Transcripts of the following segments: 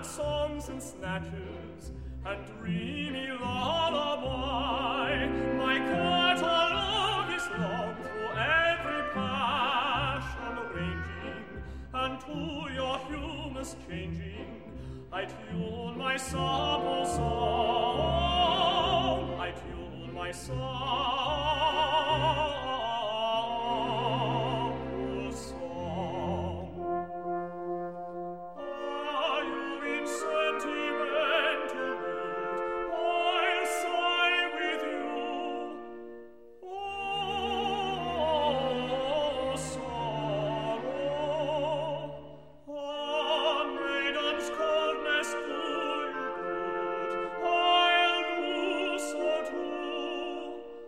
songs and snatches, and dreamy lullaby. My catalogue is long through every passion ranging, and to your humours changing, I tune my supple song, I tune my supple song. Are you in sentimental mood? I'll sigh with you. Oh, sorrow, ah, maiden's coldness do you good, I'll do so too.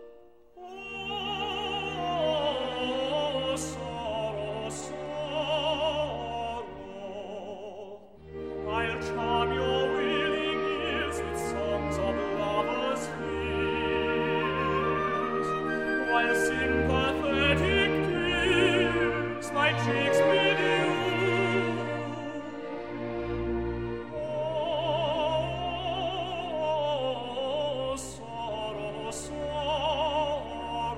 Oh, sorrow, sorrow, I'll charm your willing ears with songs of lovers' fears, while sympathetic tears my cheeks bedew. Oh, sorrow, sorrow.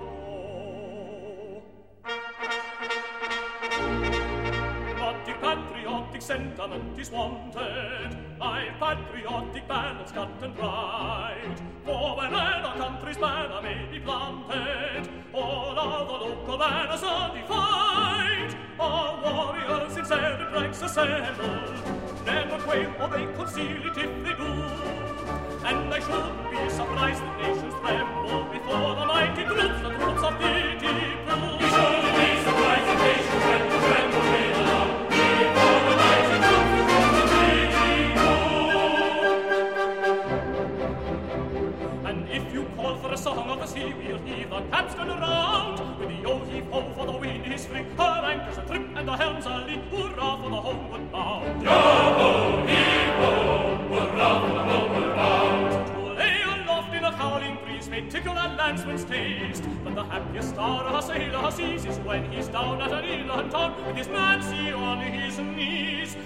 But the patriotic sentiment is wanted, I've patriotic banners cut and right, for wherever our country's banner may be planted, all other local banners are defied. Our warriors in serried ranks assembled, never quail or they conceal it if they do, and I shouldn't be surprised that nations tremble before the mighty troops, the troops of DT-Blue. We shouldn't be surprised that nations tremble below, before the mighty troops, the troops of DT-Blue. And if you call for a song of the sea, we'll heave the capstan around, with the yo-heave-ho for the wind is free, her anchors a trip and the helms a lee, hurrah for the homeward bound. Yo-ho-heave-ho, hurrah for the homeward bound. To lay aloft in a howling breeze may tickle a landsman's taste, but the happiest star a sailor sees is when he's down at an inland town with his Nancy on his knees.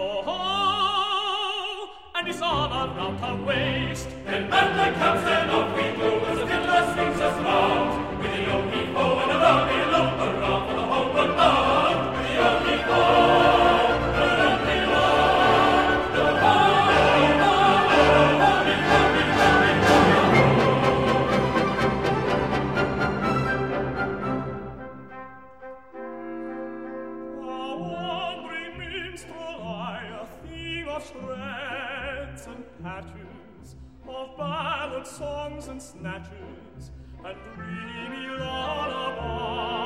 Yo-ho, and his arm around her waist. Then man like capstan off we go as the fiddler swings us round, with the yo-heave-ho and a round below, hurrah for the homeward bound. With the yo-heave-ho, hurrah below, shreds and patches, of ballad songs and snatches, and dreamy lullaby.